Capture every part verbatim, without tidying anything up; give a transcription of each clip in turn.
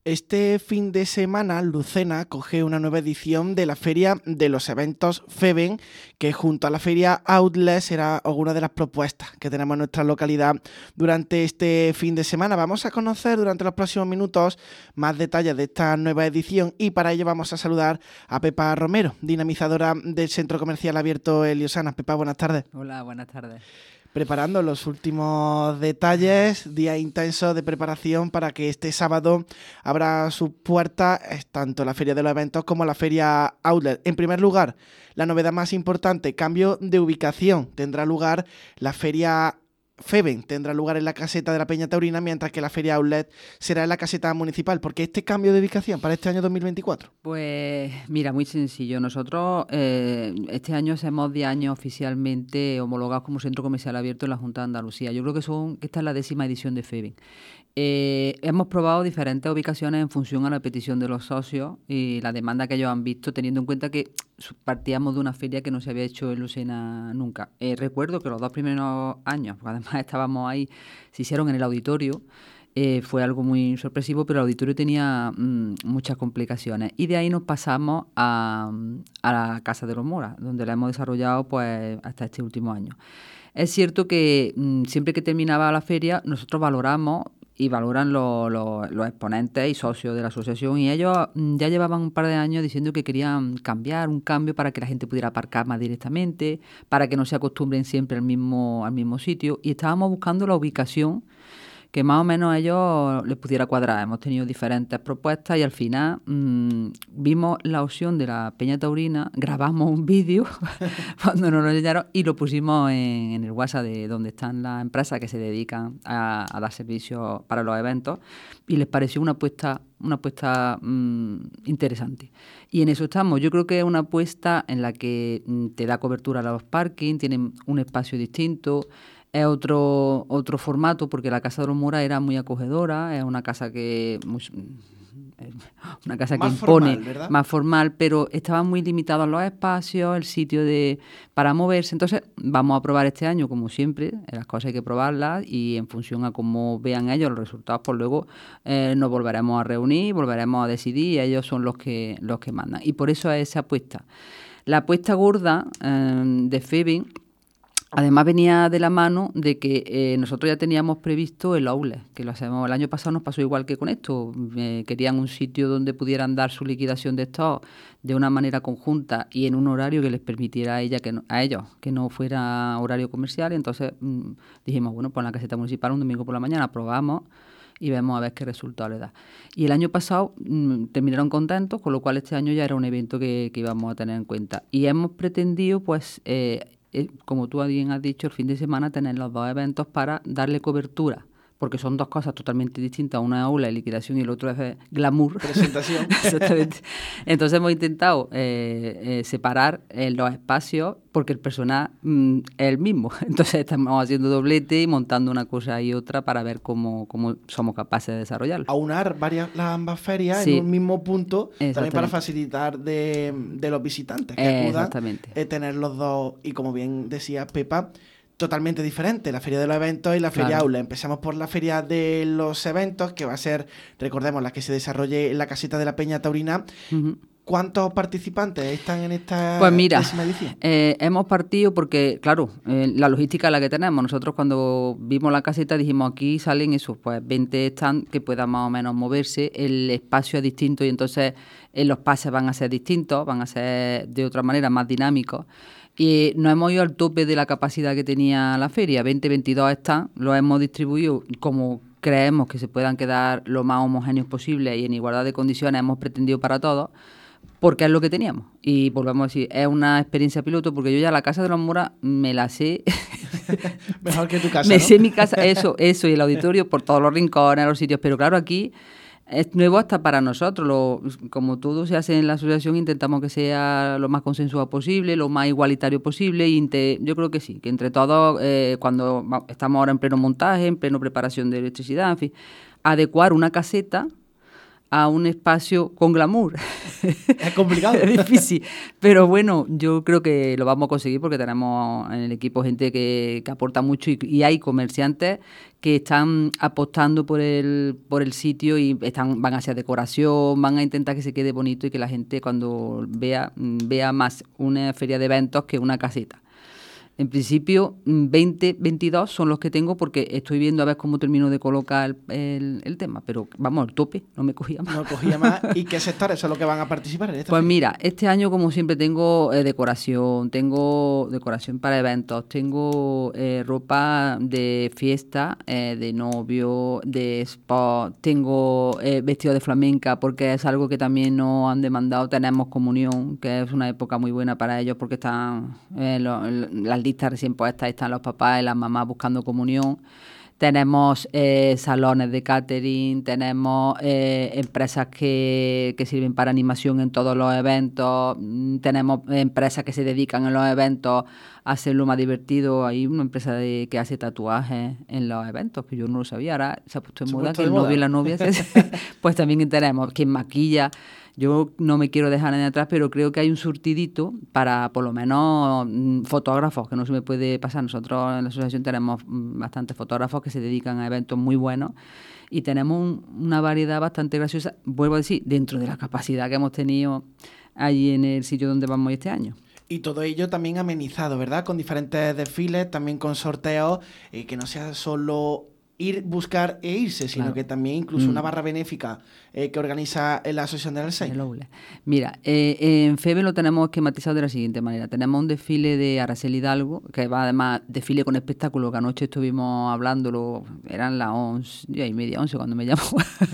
Este fin de semana, Lucena coge una nueva edición de la Feria de los Eventos FEBEN, que junto a la Feria Outlet será alguna de las propuestas que tenemos en nuestra localidad durante este fin de semana. Vamos a conocer durante los próximos minutos más detalles de esta nueva edición y para ello vamos a saludar a Pepa Romero, dinamizadora del Centro Comercial Abierto Eliosana. Pepa, buenas tardes. Hola, buenas tardes. Preparando los últimos detalles, días intensos de preparación para que este sábado abra sus puertas tanto la Feria de los Eventos como la Feria Outlet. En primer lugar, la novedad más importante, cambio de ubicación. Tendrá lugar la Feria FEBEN, tendrá lugar en la caseta de la Peña Taurina, mientras que la Feria Outlet será en la caseta municipal. ¿Por qué este cambio de ubicación para este año dos mil veinticuatro? Pues mira, muy sencillo. Nosotros eh, este año hacemos diez años oficialmente homologados como Centro Comercial Abierto en la Junta de Andalucía. Yo creo que son que esta es la décima edición de FEBEN. Eh, hemos probado diferentes ubicaciones en función a la petición de los socios y la demanda que ellos han visto, teniendo en cuenta que partíamos de una feria que no se había hecho en Lucena nunca. Eh, recuerdo que los dos primeros años, porque además estábamos ahí, se hicieron en el auditorio. Eh, fue algo muy sorpresivo, pero el auditorio tenía mmm, muchas complicaciones. Y de ahí nos pasamos a, a la Casa de los Moras, donde la hemos desarrollado pues hasta este último año. Es cierto que mmm, siempre que terminaba la feria, nosotros valoramos y valoran lo, lo, los exponentes y socios de la asociación, y ellos mmm, ya llevaban un par de años diciendo que querían cambiar, un cambio para que la gente pudiera aparcar más directamente, para que no se acostumbren siempre al mismo, al mismo sitio, y estábamos buscando la ubicación que más o menos a ellos les pudiera cuadrar. Hemos tenido diferentes propuestas y al final mmm, vimos la opción de la Peña Taurina, grabamos un vídeo cuando nos lo enseñaron y lo pusimos en, en el WhatsApp de donde están las empresas que se dedican a, a dar servicios para los eventos, y les pareció una apuesta, una apuesta mmm, interesante. Y en eso estamos. Yo creo que es una apuesta en la que mmm, te da cobertura a los parkings, tienen un espacio distinto. Es otro otro formato, porque la Casa de los Moras era muy acogedora, es una casa que muy, una casa más que impone, formal, más formal, pero estaban muy limitados los espacios, el sitio de para moverse. Entonces vamos a probar este año, como siempre, las cosas hay que probarlas y en función a cómo vean ellos los resultados, pues luego eh, nos volveremos a reunir, volveremos a decidir y ellos son los que, los que mandan. Y por eso es esa apuesta. La apuesta gorda eh, de FEBEN además venía de la mano de que eh, nosotros ya teníamos previsto el outlet, que lo hacemos. El año pasado nos pasó igual que con esto. Eh, querían un sitio donde pudieran dar su liquidación de stock de una manera conjunta y en un horario que les permitiera a ella que no, a ellos que no fuera horario comercial. Entonces mmm, dijimos, bueno, pues en la caseta municipal un domingo por la mañana probamos y vemos a ver qué resultado le da. Y el año pasado mmm, terminaron contentos, con lo cual este año ya era un evento que, que íbamos a tener en cuenta. Y hemos pretendido, pues, eh, Eh, como tú bien has dicho, el fin de semana tener los dos eventos para darle cobertura, porque son dos cosas totalmente distintas. Una es aula y liquidación y el otro es eh, glamour. Presentación. Exactamente. Entonces hemos intentado eh, eh, separar eh, los espacios porque el personal mm, es el mismo. Entonces estamos haciendo doblete y montando una cosa y otra para ver cómo, cómo somos capaces de desarrollarlo. Aunar varias, las ambas ferias sí. en un mismo punto, también para facilitar de, de los visitantes que acudan, Exactamente. Eh, tener los dos, y como bien decía Pepa, totalmente diferente, la Feria de los Eventos y la Feria claro. Aula. Empezamos por la Feria de los Eventos, que va a ser, recordemos, la que se desarrolle en la caseta de la Peña Taurina. Uh-huh. ¿Cuántos participantes están en esta pues mira, décima edición? Eh, hemos partido porque, claro, eh, la logística es la que tenemos. Nosotros cuando vimos la caseta dijimos, aquí salen esos pues veinte stands que puedan más o menos moverse, el espacio es distinto y entonces eh, los pases van a ser distintos, van a ser de otra manera más dinámicos. Y nos hemos ido al tope de la capacidad que tenía la feria, veinte, veintidós stands, los hemos distribuido como creemos que se puedan quedar lo más homogéneos posible y en igualdad de condiciones hemos pretendido para todos, porque es lo que teníamos. Y volvemos a decir, es una experiencia piloto, porque yo ya la Casa de los Moras me la sé. Mejor que tu casa, Me ¿no? sé mi casa, eso, eso, y el auditorio por todos los rincones, los sitios. Pero claro, aquí es nuevo hasta para nosotros. Lo, como todo se hace en la asociación, intentamos que sea lo más consensuado posible, lo más igualitario posible. Y inte, yo creo que sí, que entre todos, eh, cuando estamos ahora en pleno montaje, en pleno preparación de electricidad, en fin, adecuar una caseta a un espacio con glamour. Es complicado. Es difícil. Pero bueno, yo creo que lo vamos a conseguir porque tenemos en el equipo gente que, que aporta mucho y, y hay comerciantes que están apostando por el por el sitio y están van a hacer decoración, van a intentar que se quede bonito y que la gente cuando vea vea más una feria de eventos que una caseta. En principio, veinte, veintidós son los que tengo porque estoy viendo a ver cómo termino de colocar el, el, el tema. Pero, vamos, el tope, no me cogía más. No cogía más. ¿Y qué sectores son los que van a participar en esta Pues feria? mira, este año, como siempre, tengo eh, decoración, tengo decoración para eventos, tengo eh, ropa de fiesta, eh, de novio, de spot, tengo eh, vestido de flamenca porque es algo que también nos han demandado. Tenemos comunión, que es una época muy buena para ellos porque están eh, lo, las listas recién puestas, están los papás y las mamás buscando comunión. Tenemos eh, salones de catering, tenemos eh, empresas que, que sirven para animación en todos los eventos, tenemos empresas que se dedican en los eventos a hacerlo más divertido. Hay una empresa de, que hace tatuajes en los eventos, que yo no lo sabía, ahora se ha puesto en moda que el novio y la novia se, pues también tenemos quien maquilla. Yo no me quiero dejar nadie atrás, pero creo que hay un surtidito para, por lo menos, fotógrafos, que no se me puede pasar. Nosotros en la asociación tenemos bastantes fotógrafos que se dedican a eventos muy buenos y tenemos un, una variedad bastante graciosa, vuelvo a decir, dentro de la capacidad que hemos tenido allí en el sitio donde vamos este año. Y todo ello también amenizado, ¿verdad? Con diferentes desfiles, también con sorteos, eh, que no sea solo ir, buscar e irse, sino claro. que también incluso mm. una barra benéfica eh, que organiza la Asociación del Alzheimer. Mira, eh, en FEBE lo tenemos esquematizado de la siguiente manera. Tenemos un desfile de Araceli Hidalgo, que va además desfile con espectáculo, que anoche estuvimos hablándolo, eran las once, ya y media, once cuando me llamó.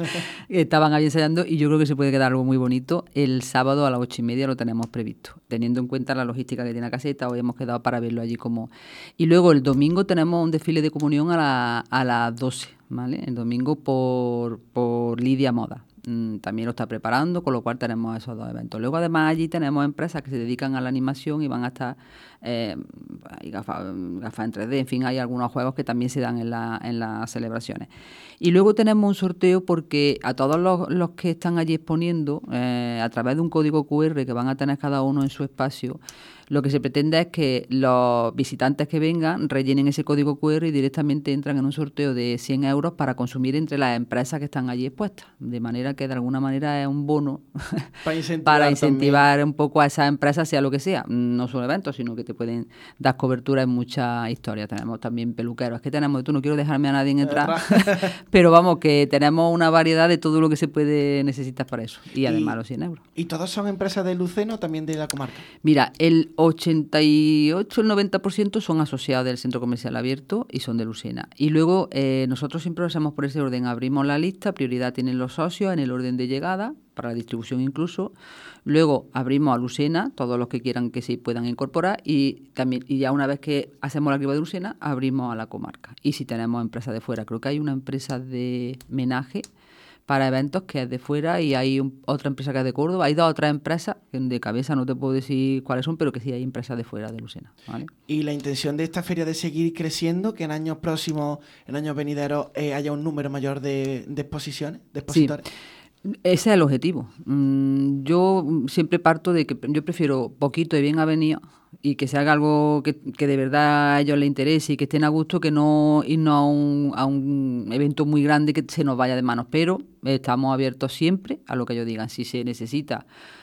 Estaban ahí ensayando y yo creo que se puede quedar algo muy bonito. El sábado a las ocho y media lo tenemos previsto, teniendo en cuenta la logística que tiene la caseta. Hoy hemos quedado para verlo allí como... Y luego el domingo tenemos un desfile de comunión a la, a las doce, ¿vale? El domingo por, por Lidia Moda. Mm, también lo está preparando, con lo cual tenemos esos dos eventos. Luego, además, allí tenemos empresas que se dedican a la animación y van a estar eh, hay gafas, gafas en tres D, en fin, hay algunos juegos que también se dan en, la, en las celebraciones. Y luego tenemos un sorteo porque a todos los, los que están allí exponiendo, eh, a través de un código cu erre que van a tener cada uno en su espacio, lo que se pretende es que los visitantes que vengan rellenen ese código cu erre y directamente entran en un sorteo de cien euros para consumir entre las empresas que están allí expuestas. De manera que de alguna manera es un bono para incentivar, para incentivar un poco a esas empresas, sea lo que sea. No solo eventos, sino que te pueden dar cobertura en muchas historias. Tenemos también peluqueros. Es que tenemos, tú no quiero dejarme a nadie en entrar, pero vamos, que tenemos una variedad de todo lo que se puede necesitar para eso. Y además y, los cien euros. ¿Y todas son empresas de Lucena o también de la comarca? Mira, el ochenta y ocho, el noventa por ciento son asociados del Centro Comercial Abierto y son de Lucena. Y luego eh, nosotros siempre lo hacemos por ese orden. Abrimos la lista, prioridad tienen los socios en el orden de llegada, para la distribución incluso. Luego abrimos a Lucena, todos los que quieran que se puedan incorporar, y también y ya una vez que hacemos la criba de Lucena, abrimos a la comarca. Y si tenemos empresas de fuera, creo que hay una empresa de menaje para eventos que es de fuera y hay un, otra empresa que es de Córdoba. Hay dos otras empresas, que de cabeza no te puedo decir cuáles son, pero que sí hay empresas de fuera de Lucena, ¿vale? Y la intención de esta feria de seguir creciendo, que en años próximos, en años venideros, eh, haya un número mayor de, de exposiciones, de expositores. Sí. Ese es el objetivo. Mm, yo siempre parto de que yo prefiero poquito y bien avenido y que se haga algo que, que de verdad a ellos les interese y que estén a gusto, que no irnos a un, a un evento muy grande que se nos vaya de manos. Pero estamos abiertos siempre a lo que ellos digan. Si se necesita.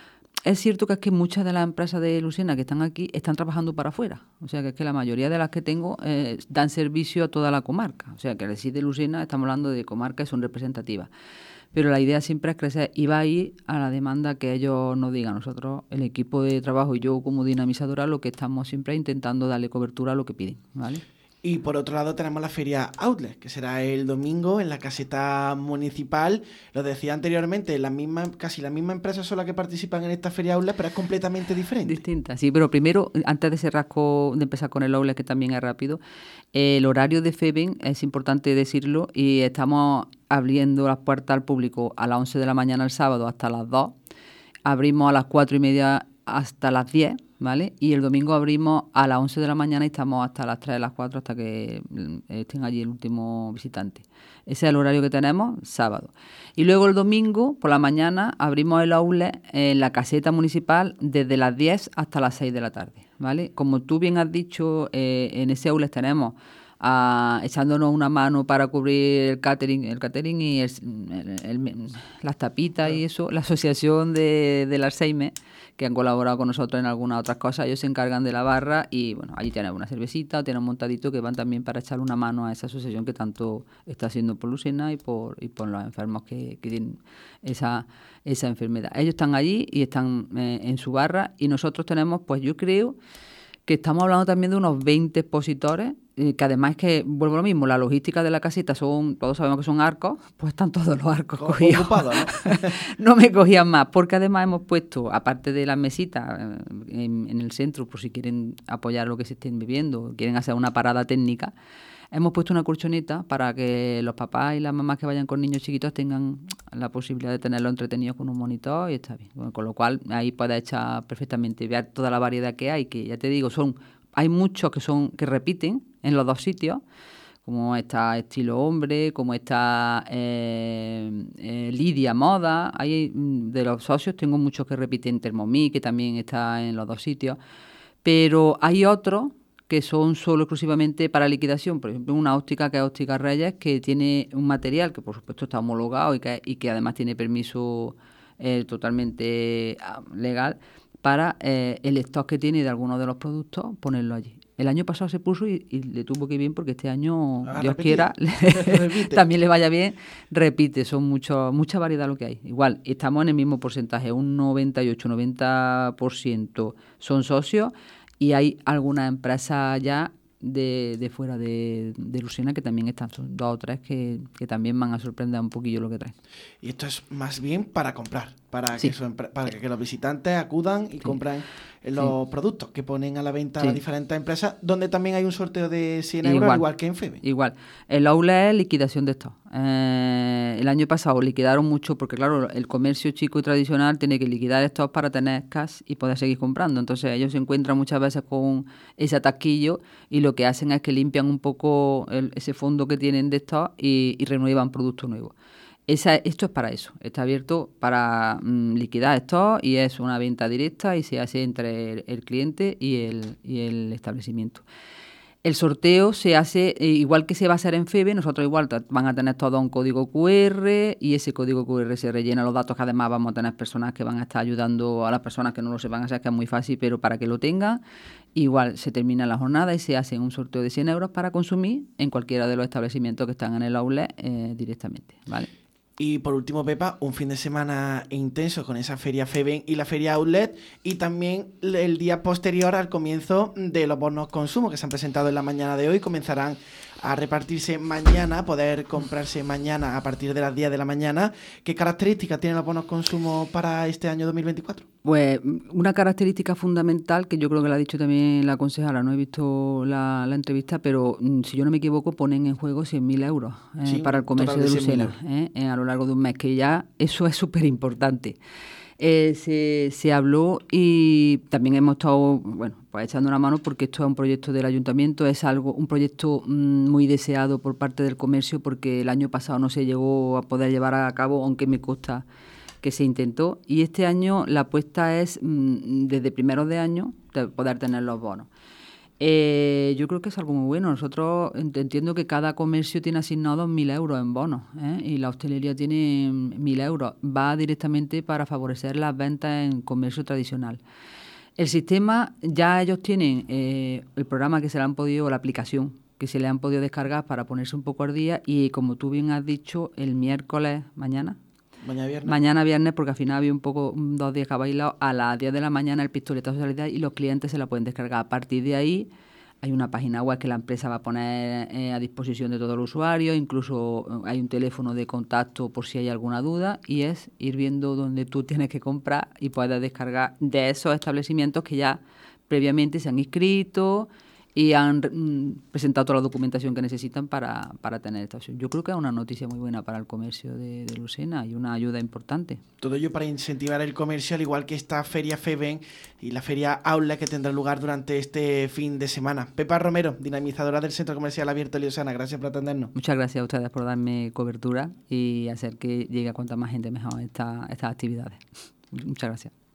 Es cierto que es que muchas de las empresas de Lucena que están aquí están trabajando para afuera. O sea, que es que la mayoría de las que tengo eh, dan servicio a toda la comarca. O sea, que al decir de Lucena estamos hablando de comarcas y son representativas. Pero la idea siempre es crecer y va a ir a la demanda que ellos nos digan. Nosotros, el equipo de trabajo y yo como dinamizadora, lo que estamos siempre es intentando darle cobertura a lo que piden, ¿vale? Y por otro lado tenemos la feria Outlet, que será el domingo en la caseta municipal. Lo decía anteriormente, la misma, casi la misma empresa son las que participan en esta feria Outlet, pero es completamente diferente. Distinta, sí, pero primero, antes de cerrar con, de empezar con el Outlet, que también es rápido, el horario de FEBEN es importante decirlo y estamos abriendo las puertas al público a las once de la mañana el sábado hasta las dos. Abrimos a las cuatro y media hasta las diez, ¿vale? Y el domingo abrimos a las once de la mañana y estamos hasta las tres, las cuatro, hasta que estén allí el último visitante. Ese es el horario que tenemos, sábado. Y luego el domingo, por la mañana, abrimos el outlet en la caseta municipal desde las diez hasta las seis de la tarde, ¿vale? Como tú bien has dicho, eh, en ese outlet tenemos a, echándonos una mano para cubrir el catering, el catering y el, el, el, las tapitas y eso, la asociación de, del Alzheimer, que han colaborado con nosotros en algunas otras cosas. Ellos se encargan de la barra y, bueno, allí tienen una cervecita o tienen un montadito que van también para echar una mano a esa asociación que tanto está haciendo por Lucena y por, y por los enfermos que, que tienen esa, esa enfermedad. Ellos están allí y están eh, en su barra y nosotros tenemos, pues yo creo que estamos hablando también de unos veinte expositores, eh, que además es que, vuelvo a lo mismo, la logística de la casita son, todos sabemos que son arcos, pues están todos los arcos cogidos. Ocupado, ¿no? No me cogían más, porque además hemos puesto, aparte de las mesitas eh, en, en el centro, por si quieren apoyar lo que se estén viviendo, quieren hacer una parada técnica, hemos puesto una colchoneta para que los papás y las mamás que vayan con niños chiquitos tengan la posibilidad de tenerlos entretenidos con un monitor y está bien. Bueno, con lo cual ahí puedes echar perfectamente y ver toda la variedad que hay, que ya te digo, son hay muchos que son que repiten en los dos sitios, como está Estilo Hombre, como está eh, eh, Lidia Moda. Hay, de los socios tengo muchos que repiten, Thermomix, que también está en los dos sitios, pero hay otros que son solo exclusivamente para liquidación. Por ejemplo, una óptica que es Óptica Reyes, que tiene un material que por supuesto está homologado y que, y que además tiene permiso eh, totalmente legal para eh, el stock que tiene de algunos de los productos, ponerlo allí. El año pasado se puso y, y le tuvo que ir bien porque este año, ah, Dios repetir. quiera, le, también le vaya bien, repite, son mucho, mucha variedad lo que hay. Igual, estamos en el mismo porcentaje, un noventa y ocho, noventa por ciento son socios. Y hay algunas empresas ya de, de fuera de, de Lucena que también están, son dos o tres que, que también van a sorprender un poquillo lo que traen. Y esto es más bien para comprar, para, sí. que, son, para que los visitantes acudan y sí. compren los sí. productos que ponen a la venta sí. las diferentes empresas, donde también hay un sorteo de cien euros, igual, igual que en Febe. Igual. El outlet es liquidación de stock. Eh, el año pasado liquidaron mucho porque, claro, el comercio chico y tradicional tiene que liquidar stock para tener cash y poder seguir comprando. Entonces ellos se encuentran muchas veces con ese atasquillo y lo que hacen es que limpian un poco el, ese fondo que tienen de stock y, y renuevan productos nuevos. Esa, esto es para eso, está abierto para mm, liquidar esto y es una venta directa y se hace entre el, el cliente y el, y el establecimiento. El sorteo se hace, eh, igual que se va a hacer en Febe, nosotros igual van a tener todo un código cu erre y ese código cu erre se rellena los datos que además vamos a tener personas que van a estar ayudando a las personas que no lo sepan hacer, que es muy fácil, pero para que lo tengan. Igual se termina la jornada y se hace un sorteo de cien euros para consumir en cualquiera de los establecimientos que están en el outlet eh, directamente, ¿vale? Y por último, Pepa, un fin de semana intenso con esa feria Feben y la feria Outlet y también el día posterior al comienzo de los bonos consumo que se han presentado en la mañana de hoy. Comenzarán a repartirse mañana, poder comprarse mañana a partir de las diez de la mañana. ¿Qué características tienen los bonos consumo para este año dos mil veinticuatro? Pues una característica fundamental, que yo creo que la ha dicho también la concejala, no he visto la, la entrevista, pero si yo no me equivoco ponen en juego cien mil euros eh, sí, para el comercio de Lucena eh, eh, a lo largo de un mes, que ya eso es súper importante. Eh, se, se habló y también hemos estado, bueno, pues echando una mano porque esto es un proyecto del ayuntamiento, es algo, un proyecto mmm, muy deseado por parte del comercio porque el año pasado no se llegó a poder llevar a cabo, aunque me consta que se intentó, y este año la apuesta es mmm, desde primeros de año de poder tener los bonos. Eh, yo creo que es algo muy bueno. Nosotros entiendo que cada comercio tiene asignados mil euros en bonos ¿eh? y la hostelería tiene mil euros. Va directamente para favorecer las ventas en comercio tradicional. El sistema, ya ellos tienen eh, el programa que se le han podido, la aplicación que se le han podido descargar para ponerse un poco al día y como tú bien has dicho, el miércoles, mañana, Mañana viernes. Mañana viernes, porque al final había un poco, dos días que ha bailado, a las diez de la mañana el pistoletazo de salida y los clientes se la pueden descargar. A partir de ahí hay una página web que la empresa va a poner eh, a disposición de todos los usuarios, incluso hay un teléfono de contacto por si hay alguna duda y es ir viendo dónde tú tienes que comprar y puedes descargar de esos establecimientos que ya previamente se han inscrito y han mm, presentado toda la documentación que necesitan para, para tener esta opción. Yo creo que es una noticia muy buena para el comercio de, de Lucena y una ayuda importante. Todo ello para incentivar el comercio, al igual que esta feria FEBEN y la feria Outlet que tendrá lugar durante este fin de semana. Pepa Romero, dinamizadora del Centro Comercial Abierto Liosana, gracias por atendernos. Muchas gracias a ustedes por darme cobertura y hacer que llegue a cuanta más gente mejor esta, estas actividades. Muchas gracias.